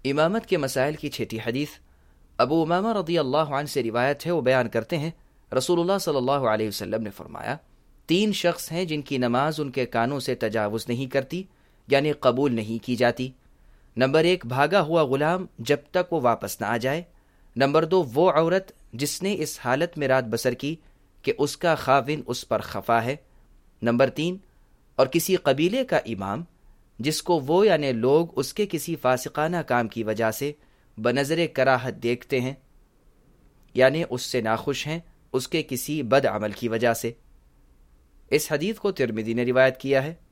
इमामत के मसाइल की छठी हदीस अबू उमामा रज़ियल्लाहु अन्हु से रिवायत है। वो बयान करते हैं, रसूलुल्लाह सल्लल्लाहु अलैहि वसल्लम ने फरमाया, 3 शख्स हैं जिनकी नमाज उनके कानों से तजावुज़ नहीं करती, यानी कबूल नहीं की जाती। नंबर 1, भागा हुआ गुलाम जब तक वो वापस ना आ जाए। नंबर 2, वो औरत जिसने इस हालत में रात बसर की कि उसका खाविन उस पर खफा है। नंबर 3, और किसी कबीले का इमाम जिसको वो यानी लोग उसके किसी फासिकाना काम की वजह से बनज़रे कराहत देखते हैं, यानी उससे नाखुश हैं उसके किसी बद अमल की वजह से। इस हदीस को तिर्मिज़ी ने रिवायत किया है।